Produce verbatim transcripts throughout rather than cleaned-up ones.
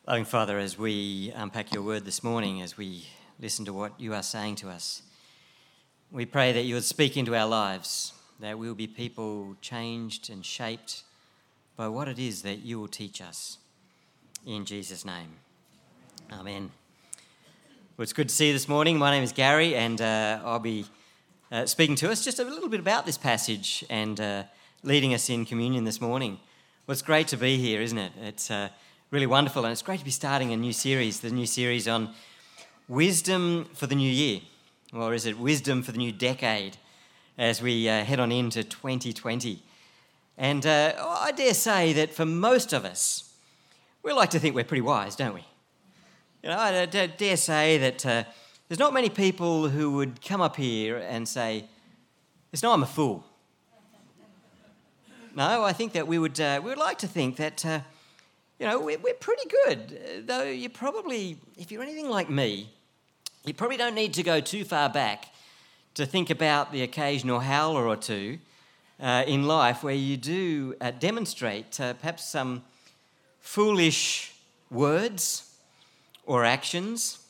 Loving Father, as we unpack your word this morning, as we listen to what you are saying to us, we pray that you would speak into our lives, that we will be people changed and shaped by what it is that you will teach us. In Jesus' name, amen. Well, it's good to see you this morning. My name is Gary, and uh, I'll be uh, speaking to us just a little bit about this passage and uh, leading us in communion this morning. Well, it's great to be here, isn't it? It's uh, really wonderful, and it's great to be starting a new series, the new series on wisdom for the new year, or is it wisdom for the new decade, as we uh, head on into twenty twenty. And uh, I dare say that for most of us, we like to think we're pretty wise, don't we? You know, I dare say that uh, there's not many people who would come up here and say, "It's no, I'm a fool." No, I think that we would uh, we would like to think that. Uh, You know, we're, we're pretty good, though you probably, if you're anything like me, you probably don't need to go too far back to think about the occasional howler or two uh, in life where you do uh, demonstrate uh, perhaps some foolish words or actions,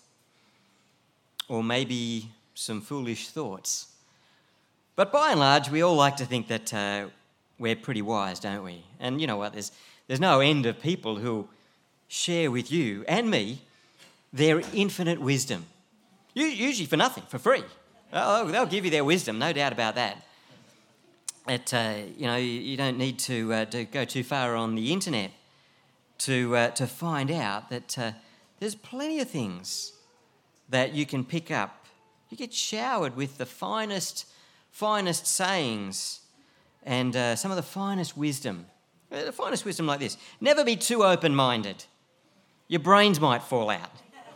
or maybe some foolish thoughts. But by and large, we all like to think that uh, we're pretty wise, don't we? And you know what, there's There's no end of people who share with you and me their infinite wisdom. Usually for nothing, for free. Oh, they'll give you their wisdom, no doubt about that. It, uh, you know, you don't need to, uh, to go too far on the internet to uh, to find out that uh, there's plenty of things that you can pick up. You get showered with the finest, finest sayings and uh, some of the finest wisdom. The finest wisdom like this: never be too open-minded. Your brains might fall out.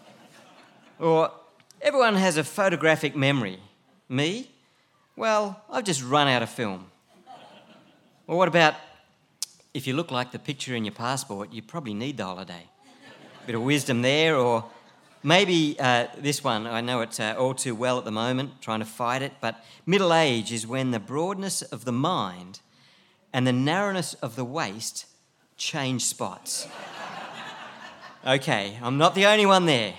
Or everyone has a photographic memory. Me? Well, I've just run out of film. Or what about, if you look like the picture in your passport, you probably need the holiday. A bit of wisdom there. Or maybe uh, this one, I know it's uh, all too well at the moment, trying to fight it, but middle age is when the broadness of the mind and the narrowness of the waist change spots. Okay, I'm not the only one there.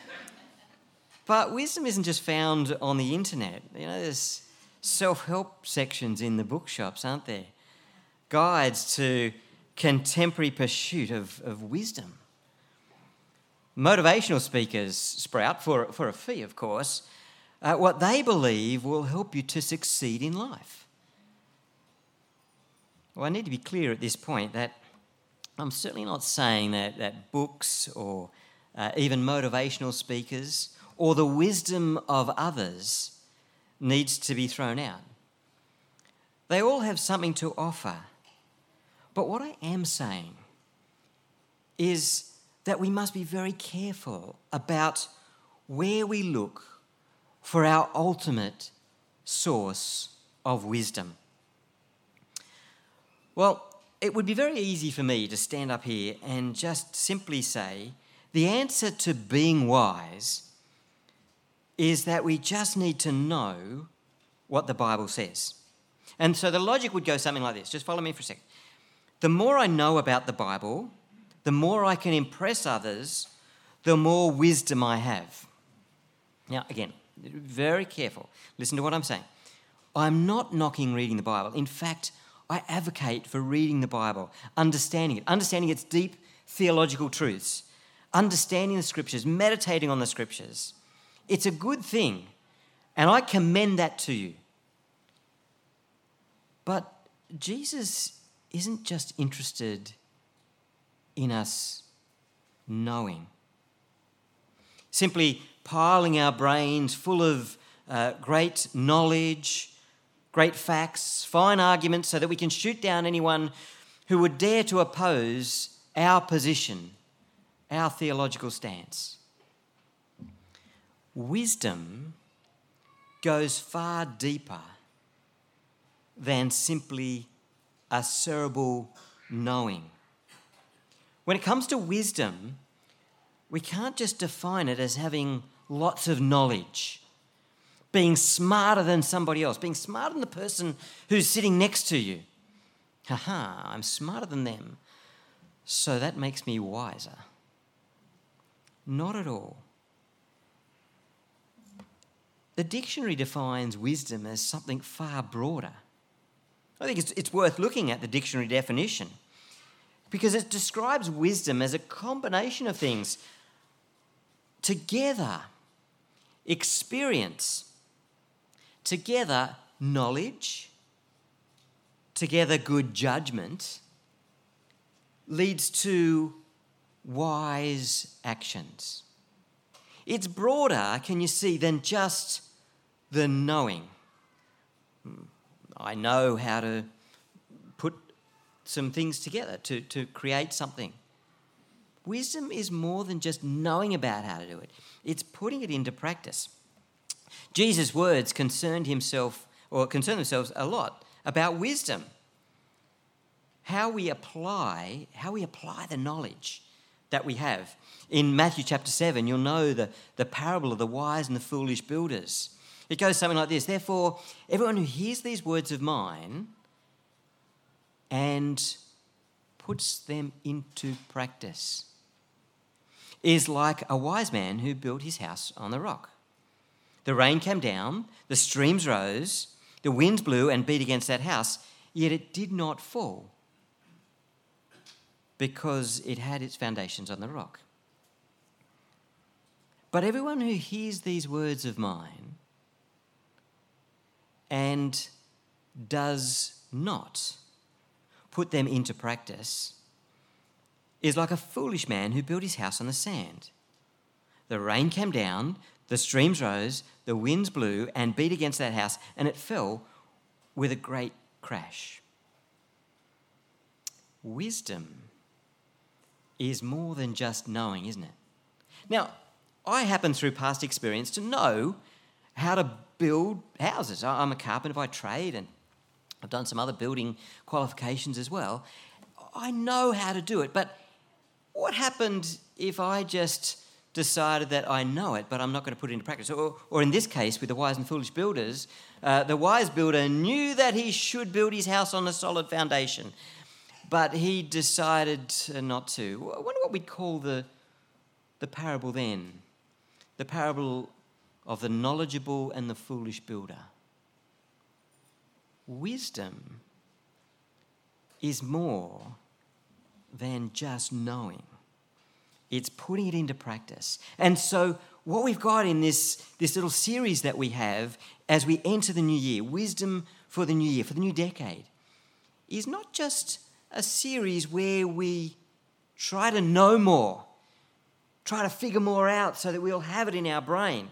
But wisdom isn't just found on the internet. You know, there's self-help sections in the bookshops, aren't there? Guides to contemporary pursuit of, of wisdom. Motivational speakers sprout, for, for a fee, of course, uh, what they believe will help you to succeed in life. Well, I need to be clear at this point that I'm certainly not saying that, that books or uh, even motivational speakers or the wisdom of others needs to be thrown out. They all have something to offer. But what I am saying is that we must be very careful about where we look for our ultimate source of wisdom. Well, it would be very easy for me to stand up here and just simply say the answer to being wise is that we just need to know what the Bible says. And so the logic would go something like this. Just follow me for a second. The more I know about the Bible, the more I can impress others, the more wisdom I have. Now, again, very careful. Listen to what I'm saying. I'm not knocking reading the Bible. In fact, I advocate for reading the Bible, understanding it, understanding its deep theological truths, understanding the Scriptures, meditating on the Scriptures. It's a good thing, and I commend that to you. But Jesus isn't just interested in us knowing, simply piling our brains full of uh, great knowledge, great facts, fine arguments, so that we can shoot down anyone who would dare to oppose our position, our theological stance. Wisdom goes far deeper than simply a cerebral knowing. When it comes to wisdom, we can't just define it as having lots of knowledge, being smarter than somebody else, being smarter than the person who's sitting next to you. Ha ha, I'm smarter than them, so that makes me wiser. Not at all. The dictionary defines wisdom as something far broader. I think it's, it's worth looking at the dictionary definition because it describes wisdom as a combination of things together, experience, together, knowledge, together, good judgment, leads to wise actions. It's broader, can you see, than just the knowing. I know how to put some things together to, to create something. Wisdom is more than just knowing about how to do it. It's putting it into practice. Jesus' words concerned himself, or concern themselves a lot about wisdom. How we apply, how we apply the knowledge that we have. In Matthew chapter seven, you'll know the, the parable of the wise and the foolish builders. It goes something like this. Therefore, everyone who hears these words of mine and puts them into practice is like a wise man who built his house on the rock. The rain came down, the streams rose, the winds blew and beat against that house, yet it did not fall because it had its foundations on the rock. But everyone who hears these words of mine and does not put them into practice is like a foolish man who built his house on the sand. The rain came down, the streams rose, the winds blew and beat against that house, and it fell with a great crash. Wisdom is more than just knowing, isn't it? Now, I happen through past experience to know how to build houses. I'm a carpenter by trade and I've done some other building qualifications as well. I know how to do it, but what happened if I just decided that I know it, but I'm not going to put it into practice? Or, or in this case, with the wise and foolish builders, uh, the wise builder knew that he should build his house on a solid foundation, but he decided not to. I wonder what we'd call the, the parable then. The parable of the knowledgeable and the foolish builder. Wisdom is more than just knowing. It's putting it into practice. And so what we've got in this, this little series that we have as we enter the new year, Wisdom for the New Year, for the new decade, is not just a series where we try to know more, try to figure more out so that we'll have it in our brain.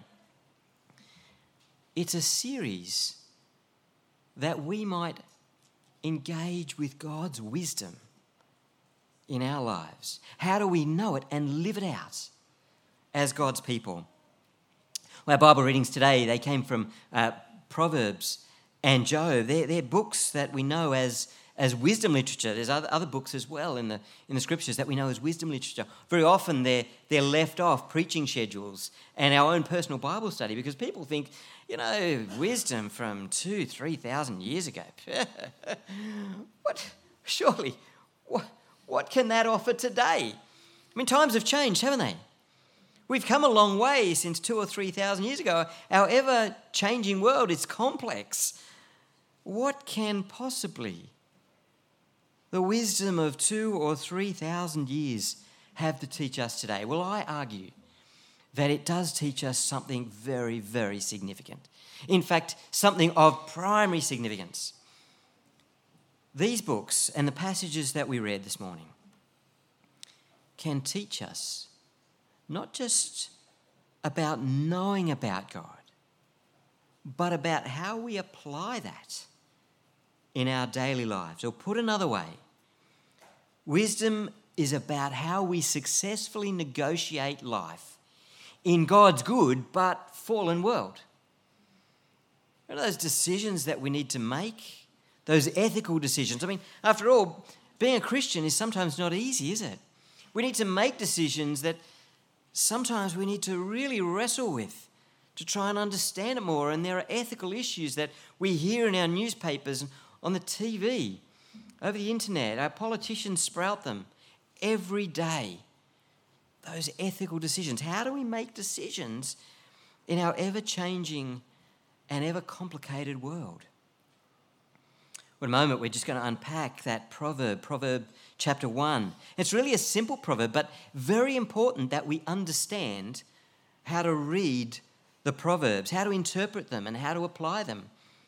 It's a series that we might engage with God's wisdom in our lives. How do we know it and live it out as God's people? Well, our Bible readings today, they came from uh, Proverbs and Job. They're, they're books that we know as, as wisdom literature. There's other, other books as well in the, in the scriptures that we know as wisdom literature. Very often they're, they're left off preaching schedules and our own personal Bible study because people think, you know, wisdom from two, three thousand years ago. What? Surely, what? What can that offer today? I mean, times have changed, haven't they? We've come a long way since two or three thousand years ago. Our ever-changing world is complex. What can possibly the wisdom of two or three thousand years have to teach us today? Well, I argue that it does teach us something very, very significant. In fact, something of primary significance. These books and the passages that we read this morning can teach us not just about knowing about God, but about how we apply that in our daily lives. Or put another way, wisdom is about how we successfully negotiate life in God's good but fallen world. What are those decisions that we need to make? Those ethical decisions. I mean, after all, being a Christian is sometimes not easy, is it? We need to make decisions that sometimes we need to really wrestle with to try and understand it more. And there are ethical issues that we hear in our newspapers and on the T V, over the internet. Our politicians sprout them every day. those ethical decisions. How do we make decisions in our ever-changing and ever-complicated world? For a moment, we're just going to unpack that proverb, Proverb chapter one. It's really a simple proverb, but very important that we understand how to read the Proverbs, how to interpret them, and how to apply them.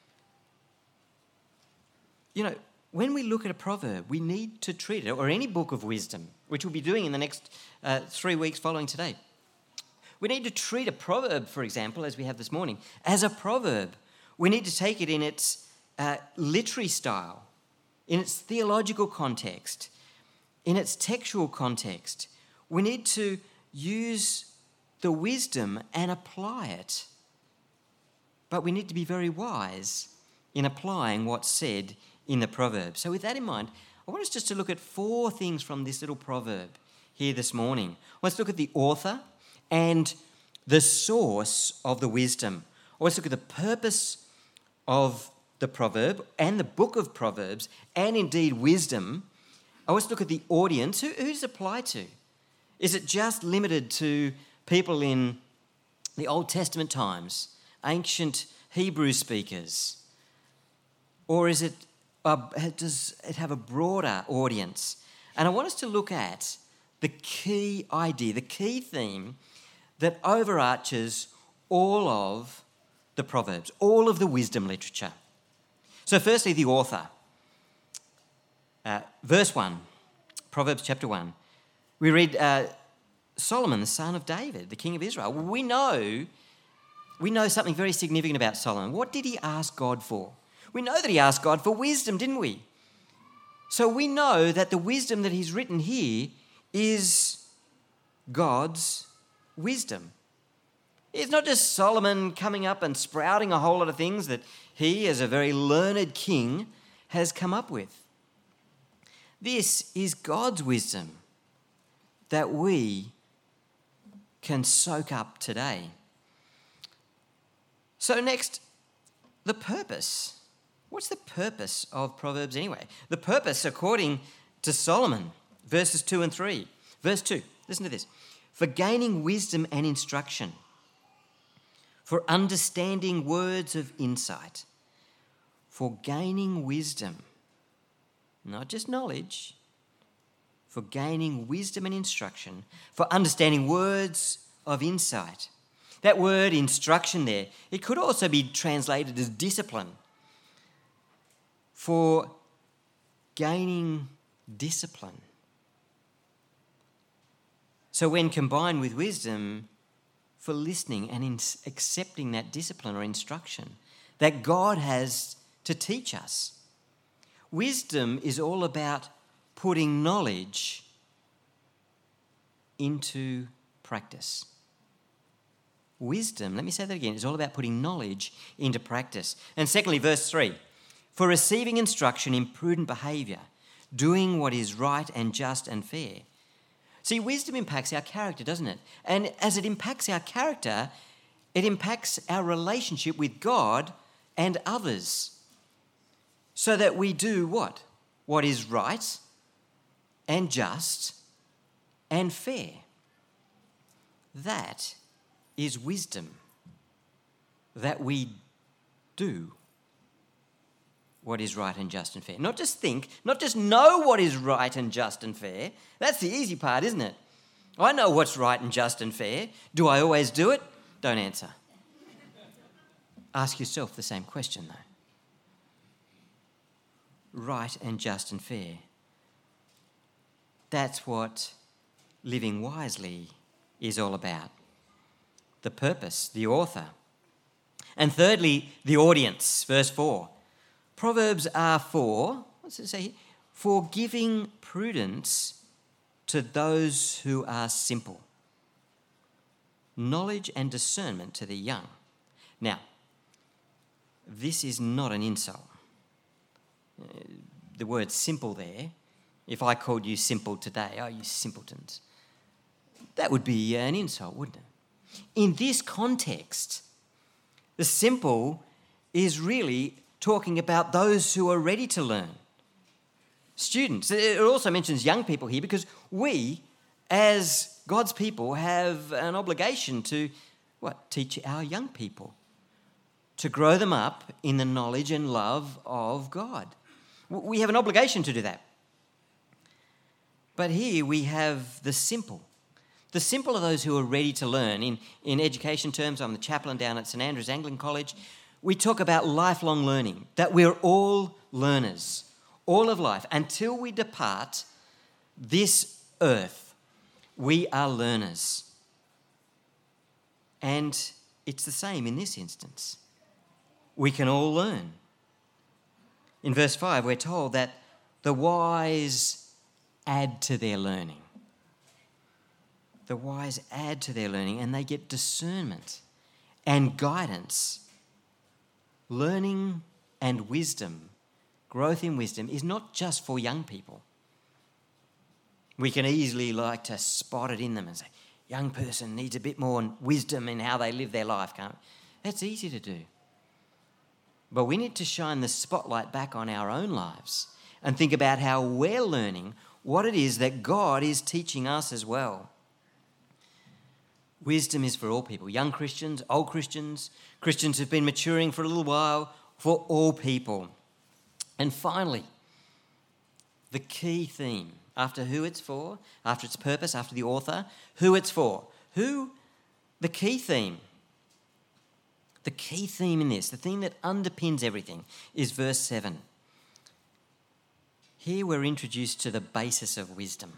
You know, when we look at a proverb, we need to treat it, or any book of wisdom, which we'll be doing in the next uh, three weeks following today. We need to treat a proverb, for example, as we have this morning, as a proverb. We need to take it in its uh, literary style, in its theological context, in its textual context. We need to use the wisdom and apply it. But we need to be very wise in applying what's said in the proverb. So with that in mind, I want us just to look at four things from this little proverb here this morning. Let's look at the author and the source of the wisdom. Let's look at the purpose of the proverb and the book of Proverbs, and indeed wisdom. I want us to look at the audience. Who, who's it applied to? Is it just limited to people in the Old Testament times, ancient Hebrew speakers? Or is it, uh, does it have a broader audience? And I want us to look at the key idea, the key theme that overarches all of the Proverbs, all of the wisdom literature. So firstly, the author. Uh, verse one, Proverbs chapter one. We read, uh, Solomon, the son of David, the king of Israel. Well, we know, we know something very significant about Solomon. What did he ask God for? We know that he asked God for wisdom, didn't we? So we know that the wisdom that he's written here is God's wisdom. It's not just Solomon coming up and sprouting a whole lot of things that he, as a very learned king, has come up with. This is God's wisdom that we can soak up today. So next, the purpose. What's the purpose of Proverbs anyway? The purpose, according to Solomon, verses two and three. Verse two, listen to this. For gaining wisdom and instruction, for understanding words of insight, for gaining wisdom, not just knowledge, for gaining wisdom and instruction, for understanding words of insight. That word instruction there, it could also be translated as discipline. For gaining discipline. So when combined with wisdom, for listening and in accepting that discipline or instruction that God has to teach us. Wisdom is all about putting knowledge into practice. Wisdom, let me say that again, is all about putting knowledge into practice. And secondly, verse three, for receiving instruction in prudent behaviour, doing what is right and just and fair. See, wisdom impacts our character, doesn't it? And as it impacts our character, it impacts our relationship with God and others. So that we do what? What is right and just and fair. That is wisdom. That we do what is right and just and fair. Not just think, not just know what is right and just and fair. That's the easy part, isn't it? I know what's right and just and fair. Do I always do it? Don't answer. Ask yourself the same question, though. Right and just and fair. That's what living wisely is all about. The purpose, the author. And thirdly, the audience. Verse four. Proverbs are for, what's it say here? For giving prudence to those who are simple, knowledge and discernment to the young. Now, this is not an insult. The word simple there, if I called you simple today, oh, you simpletons, that would be an insult, wouldn't it? In this context, the simple is really talking about those who are ready to learn. Students. It also mentions young people here because we, as God's people, have an obligation to, what, teach our young people, to grow them up in the knowledge and love of God. We have an obligation to do that. But here we have the simple. The simple are those who are ready to learn. In, in education terms, I'm the chaplain down at St Andrews Anglican College. We talk about lifelong learning, that we're all learners, all of life. Until we depart this earth, we are learners. And it's the same in this instance. We can all learn. In verse five, we're told that the wise add to their learning. The wise add to their learning and they get discernment and guidance. Learning and wisdom, growth in wisdom, is not just for young people. We can easily like to spot it in them and say, young person needs a bit more wisdom in how they live their life, can't we? That's easy to do. But we need to shine the spotlight back on our own lives and think about how we're learning what it is that God is teaching us as well. Wisdom is for all people, young Christians, old Christians, Christians who've been maturing for a little while, for all people. And finally, the key theme, after who it's for, after its purpose, after the author, who it's for. Who, the key theme, the key theme in this, the theme that underpins everything, is verse seven. Here we're introduced to the basis of wisdom.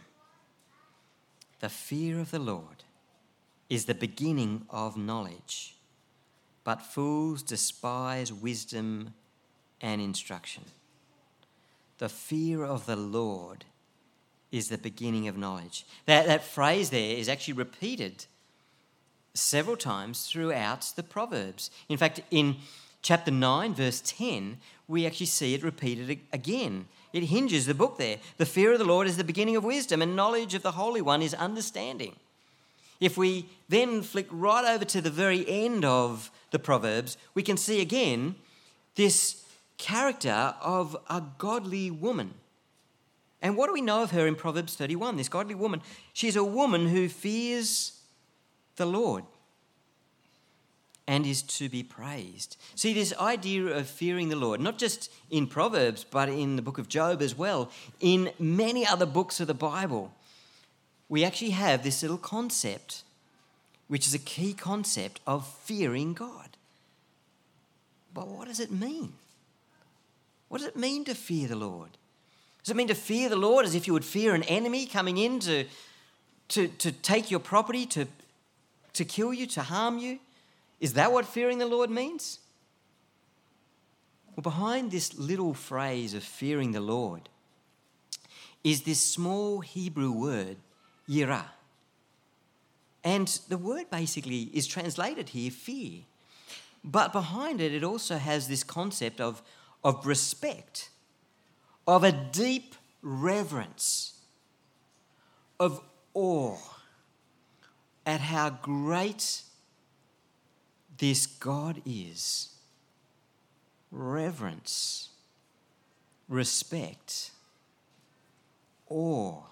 The fear of the Lord is the beginning of knowledge, but fools despise wisdom and instruction. The fear of the Lord is the beginning of knowledge. That, that phrase there is actually repeated several times throughout the Proverbs. In fact, in chapter nine, verse ten, we actually see it repeated again. It hinges the book there. The fear of the Lord is the beginning of wisdom, and knowledge of the Holy One is understanding. If we then flick right over to the very end of the Proverbs, we can see again this character of a godly woman. And what do we know of her in Proverbs thirty-one? This godly woman, she's a woman who fears the Lord and is to be praised. See, this idea of fearing the Lord, not just in Proverbs, but in the book of Job as well, in many other books of the Bible, we actually have this little concept, which is a key concept of fearing God. But what does it mean? What does it mean to fear the Lord? Does it mean to fear the Lord as if you would fear an enemy coming in to, to, to take your property, to, to kill you, to harm you? Is that what fearing the Lord means? Well, behind this little phrase of fearing the Lord is this small Hebrew word, yirah. And the word basically is translated here, fear. But behind it, it also has this concept of, of respect, of a deep reverence, of awe at how great this God is. Reverence, respect, awe.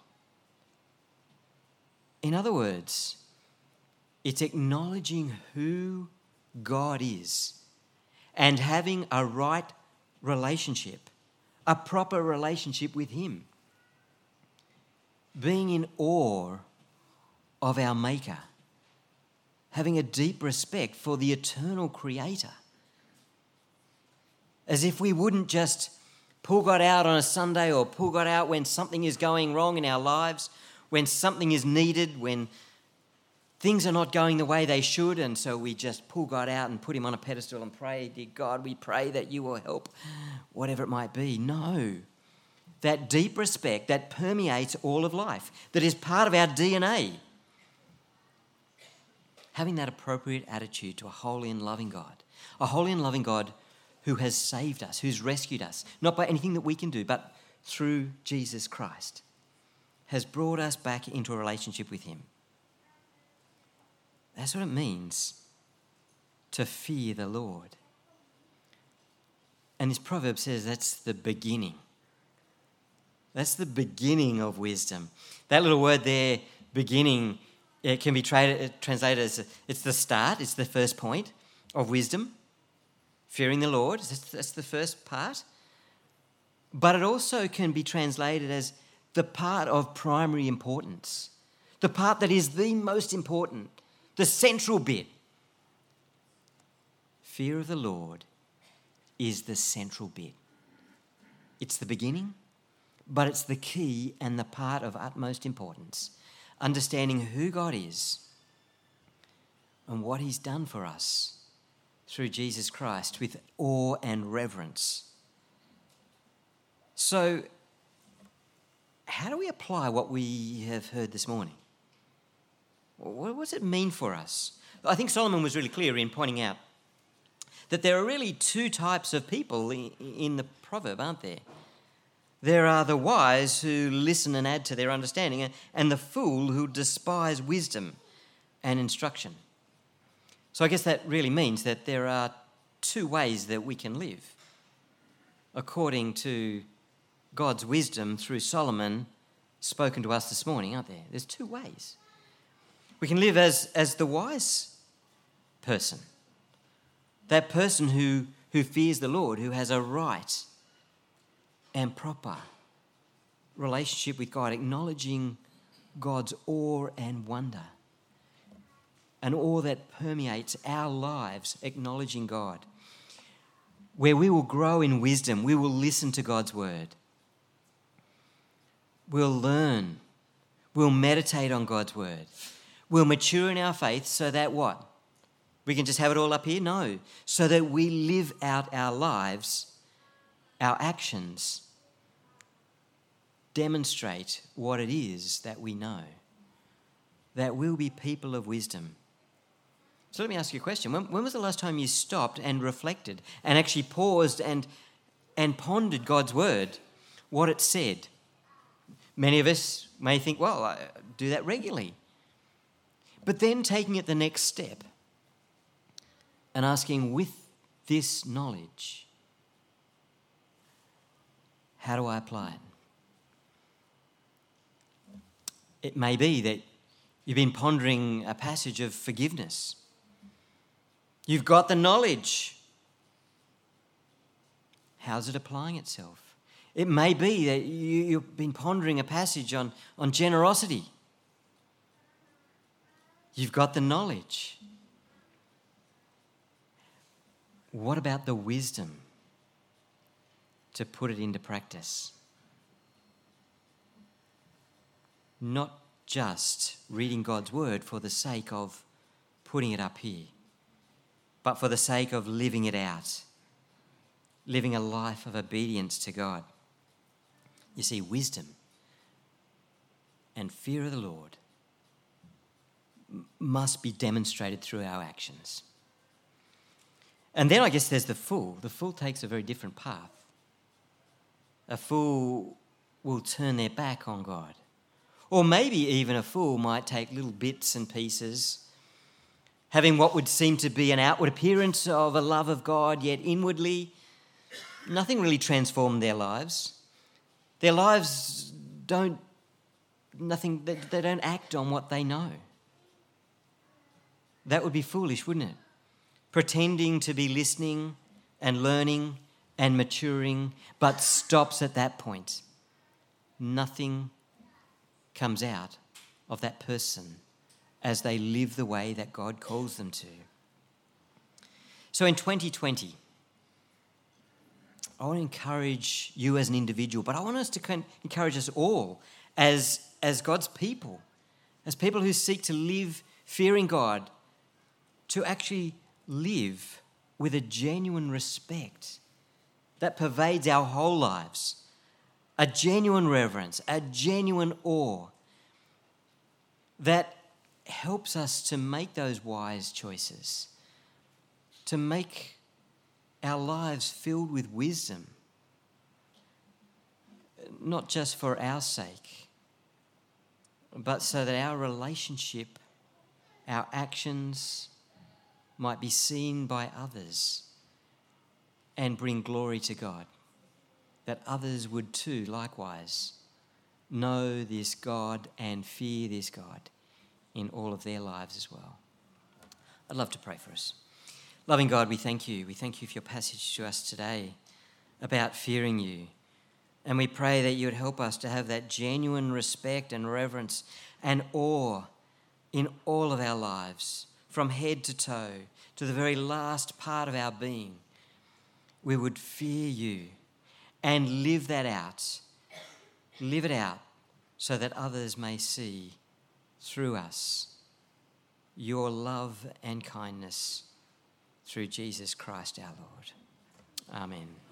In other words, it's acknowledging who God is and having a right relationship, a proper relationship with Him. Being in awe of our Maker, having a deep respect for the eternal Creator. As if we wouldn't just pull God out on a Sunday or pull God out when something is going wrong in our lives, when something is needed, when things are not going the way they should, and so we just pull God out and put Him on a pedestal and pray, dear God, we pray that you will help, whatever it might be. No. That deep respect that permeates all of life, that is part of our D N A. Having that appropriate attitude to a holy and loving God, a holy and loving God who has saved us, who's rescued us, not by anything that we can do, but through Jesus Christ, has brought us back into a relationship with Him. That's what it means to fear the Lord. And this proverb says that's the beginning. That's the beginning of wisdom. That little word there, beginning, it can be tra- translated as it's the start, it's the first point of wisdom. Fearing the Lord, that's the first part. But it also can be translated as the part of primary importance, the part that is the most important, the central bit. Fear of the Lord is the central bit. It's the beginning, but it's the key and the part of utmost importance. Understanding who God is and what he's done for us through Jesus Christ with awe and reverence. So, how do we apply what we have heard this morning? What does it mean for us? I think Solomon was really clear in pointing out that there are really two types of people in the proverb, aren't there? There are the wise who listen and add to their understanding, and the fool who despise wisdom and instruction. So I guess that really means that there are two ways that we can live according to God's wisdom through Solomon spoken to us this morning, aren't there? There's two ways. We can live as, as the wise person, that person who, who fears the Lord, who has a right and proper relationship with God, acknowledging God's awe and wonder, and awe that permeates our lives, acknowledging God, where we will grow in wisdom, we will listen to God's word. We'll learn, we'll meditate on God's word, we'll mature in our faith so that what? We can just have it all up here? No. So that we live out our lives, our actions, demonstrate what it is that we know, that we'll be people of wisdom. So let me ask you a question. When, when was the last time you stopped and reflected and actually paused and, and pondered God's word, what it said? Many of us may think, well, I do that regularly. But then taking it the next step and asking, with this knowledge, how do I apply it? It may be that you've been pondering a passage of forgiveness. You've got the knowledge. How's it applying itself? It may be that you, you've been pondering a passage on, on generosity. You've got the knowledge. What about the wisdom to put it into practice? Not just reading God's word for the sake of putting it up here, but for the sake of living it out, living a life of obedience to God. You see, wisdom and fear of the Lord must be demonstrated through our actions. And then I guess there's the fool. The fool takes a very different path. A fool will turn their back on God. Or maybe even a fool might take little bits and pieces, having what would seem to be an outward appearance of a love of God, yet inwardly nothing really transformed their lives. Their lives don't, nothing, they, they don't act on what they know. That would be foolish, wouldn't it? Pretending to be listening and learning and maturing, but stops at that point. Nothing comes out of that person as they live the way that God calls them to. So in twenty twenty, I want to encourage you as an individual, but I want us to encourage us all as, as God's people, as people who seek to live fearing God, to actually live with a genuine respect that pervades our whole lives, a genuine reverence, a genuine awe that helps us to make those wise choices, to make our lives filled with wisdom, not just for our sake, but so that our relationship, our actions might be seen by others and bring glory to God, that others would too likewise know this God and fear this God in all of their lives as well. I'd love to pray for us. Loving God, we thank you. We thank you for your passage to us today about fearing you. And we pray that you would help us to have that genuine respect and reverence and awe in all of our lives, from head to toe, to the very last part of our being. We would fear you and live that out. Live it out so that others may see through us your love and kindness through Jesus Christ our Lord. Amen.